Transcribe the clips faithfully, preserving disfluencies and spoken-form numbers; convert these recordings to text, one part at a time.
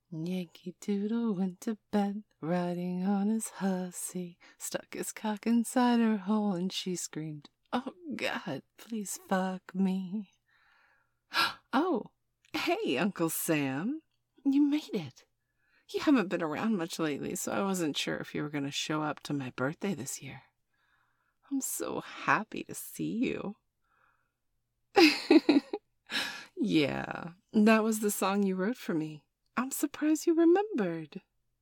Yankee Doodle went to bed, riding on his hussy, stuck his cock inside her hole, and she screamed, "Oh, God, please fuck me." Oh, hey, Uncle Sam. You made it. You haven't been around much lately, so I wasn't sure if you were going to show up to my birthday this year. I'm so happy to see you. Yeah, that was the song you wrote for me. I'm surprised you remembered.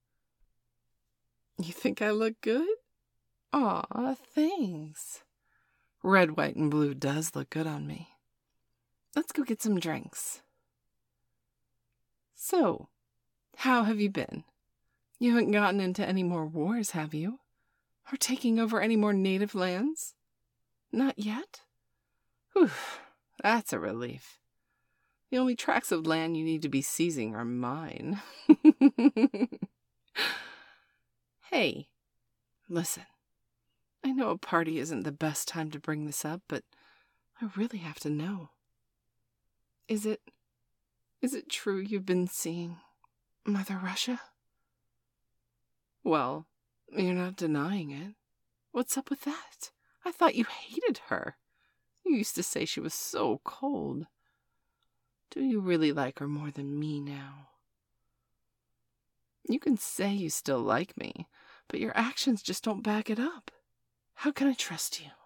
You think I look good? Aw, thanks. Red, white, and blue does look good on me. Let's go get some drinks. So, how have you been? You haven't gotten into any more wars, have you? Or taking over any more native lands? Not yet? Whew, that's a relief. The only tracts of land you need to be seizing are mine. Hey, listen. I know a party isn't the best time to bring this up, but I really have to know. Is it... is it true you've been seeing Mother Russia? Well, you're not denying it. What's up with that? I thought you hated her. You used to say she was so cold. Do you really like her more than me now? You can say you still like me, but your actions just don't back it up. How can I trust you?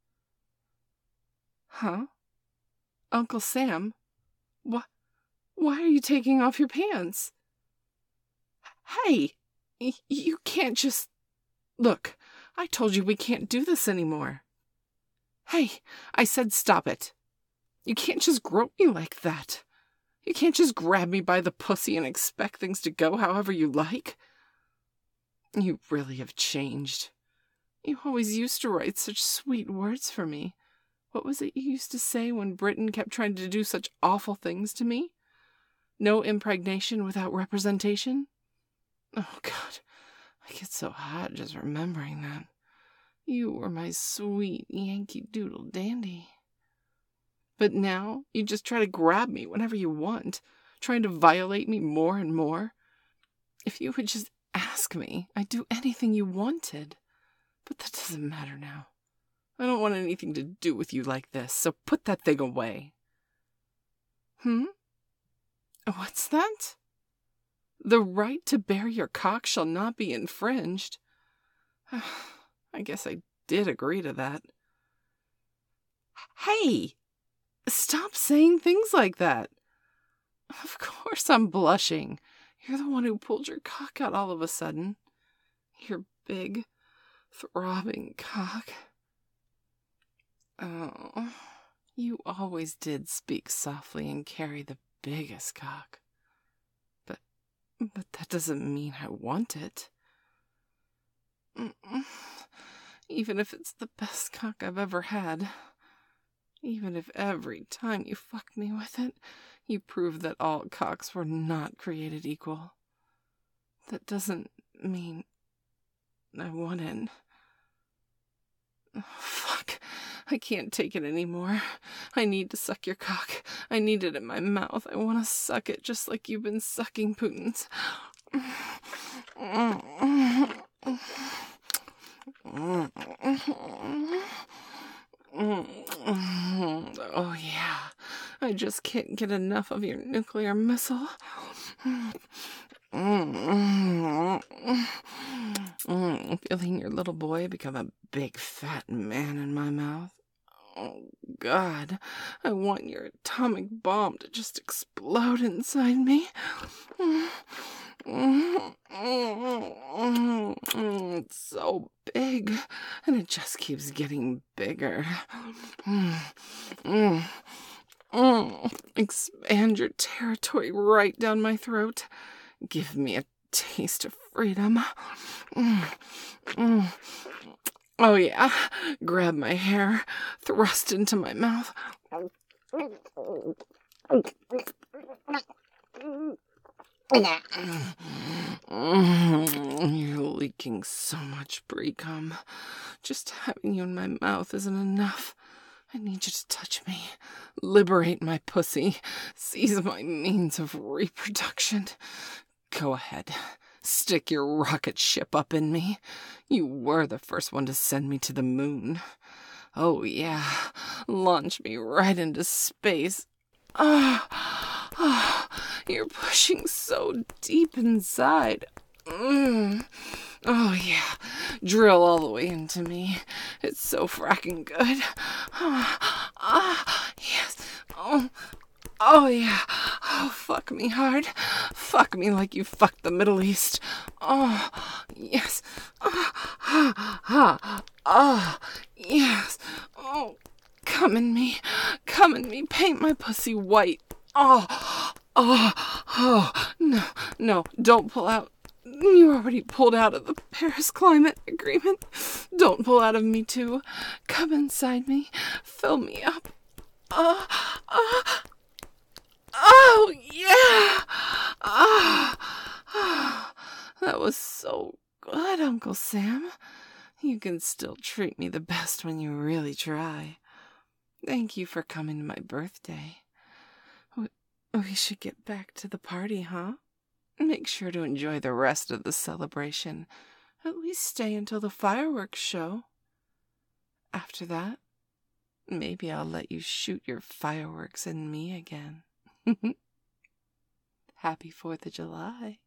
Huh? Uncle Sam? Wh- why are you taking off your pants? Hey! Y- you can't just... Look, I told you we can't do this anymore. Hey, I said stop it. You can't just grope me like that. You can't just grab me by the pussy and expect things to go however you like. You really have changed. You always used to write such sweet words for me. What was it you used to say when Britain kept trying to do such awful things to me? No impregnation without representation? Oh, God, I get so hot just remembering that. You were my sweet Yankee Doodle dandy. But now you just try to grab me whenever you want, trying to violate me more and more. If you would just ask me, I'd do anything you wanted. But that doesn't matter now. I don't want anything to do with you like this, so put that thing away. Hmm? What's that? The right to bear your cock shall not be infringed. I guess I did agree to that. Hey! Stop saying things like that. Of course I'm blushing. You're the one who pulled your cock out all of a sudden. Your big, throbbing cock. Oh, you always did speak softly and carry the biggest cock. But, but that doesn't mean I want it. Even if it's the best cock I've ever had. Even if every time you fucked me with it, you proved that all cocks were not created equal. That doesn't mean I want it. Oh, fuck. I can't take it anymore. I need to suck your cock. I need it in my mouth. I want to suck it just like you've been sucking Putin's. Oh, yeah. I just can't get enough of your nuclear missile. Feeling your little boy become a big fat man in my mouth. Oh, God. I want your atomic bomb to just explode inside me. It's so big, and it just keeps getting bigger. Expand your territory right down my throat. Give me a taste of freedom. Oh, yeah. Grab my hair, thrust into my mouth. You're leaking so much pre-cum. Just having you in my mouth isn't enough. I need you to touch me, liberate my pussy, seize my means of reproduction. Go ahead. Stick your rocket ship up in me. You were the first one to send me to the moon. Oh, yeah. Launch me right into space. Ah, ah, you're pushing so deep inside. Mm. Oh, yeah. Drill all the way into me. It's so fracking good. Ah, ah, yes. Oh, oh, yeah. Oh, fuck me hard. Fuck me like you fucked the Middle East. Oh, yes. Ah, ah, ah, ah, yes. Oh, come in me. Come in me. Paint my pussy white. Oh, oh, oh. No, no, don't pull out. You already pulled out of the Paris Climate Agreement. Don't pull out of me, too. Come inside me. Fill me up. Uh, uh, oh, yeah. Ah, ah, that was so good, Uncle Sam. You can still treat me the best when you really try. Thank you for coming to my birthday. We, we should get back to the party, huh? Make sure to enjoy the rest of the celebration. At least stay until the fireworks show. After that, maybe I'll let you shoot your fireworks in me again. Happy Fourth of July.